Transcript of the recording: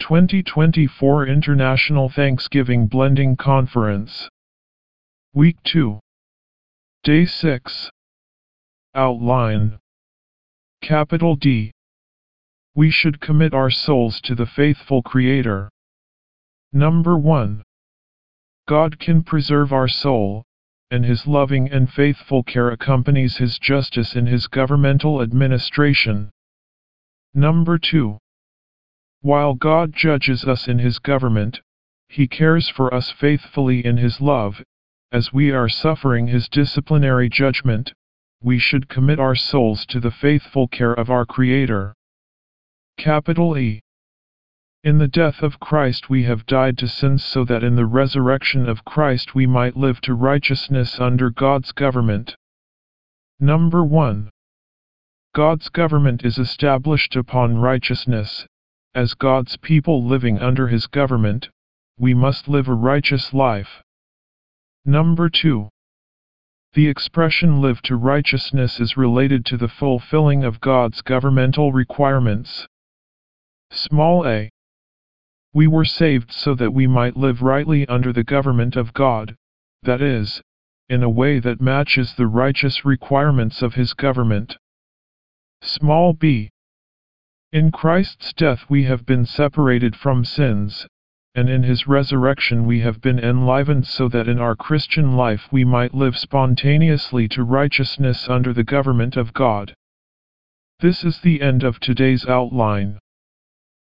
2024 International Thanksgiving Blending Conference. Week 2. Day 6. Outline. Capital D. We should commit our souls to the faithful Creator. Number 1. God can preserve our soul, and His loving and faithful care accompanies His justice in His governmental administration. Number 2. While God judges us in His government, He cares for us faithfully in His love. As we are suffering His disciplinary judgment, we should commit our souls to the faithful care of our Creator. Capital E. In the death of Christ we have died to sin so that in the resurrection of Christ we might live to righteousness under God's government. Number 1. God's government is established upon righteousness. As God's people living under His government, we must live a righteous life. Number 2. The expression live to righteousness is related to the fulfilling of God's governmental requirements. Small a. We were saved so that we might live rightly under the government of God, that is, in a way that matches the righteous requirements of His government. Small b. In Christ's death we have been separated from sins, and in His resurrection we have been enlivened so that in our Christian life we might live spontaneously to righteousness under the government of God. This is the end of today's outline.